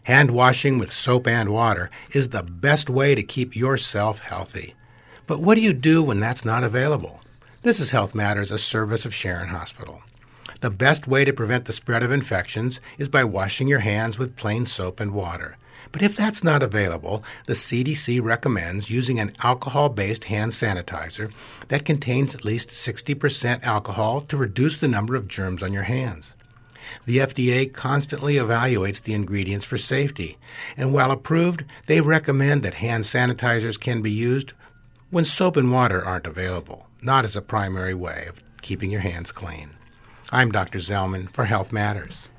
Hand washing with soap and water is the best way to keep yourself healthy. But what do you do when that's not available? This is Health Matters, a service of Sharon Hospital. The best way to prevent the spread of infections is by washing your hands with plain soap and water. But if that's not available, the CDC recommends using an alcohol-based hand sanitizer that contains at least 60% alcohol to reduce the number of germs on your hands. The FDA constantly evaluates the ingredients for safety, and while approved, they recommend that hand sanitizers can be used when soap and water aren't available, not as a primary way of keeping your hands clean. I'm Dr. Zellman for Health Matters.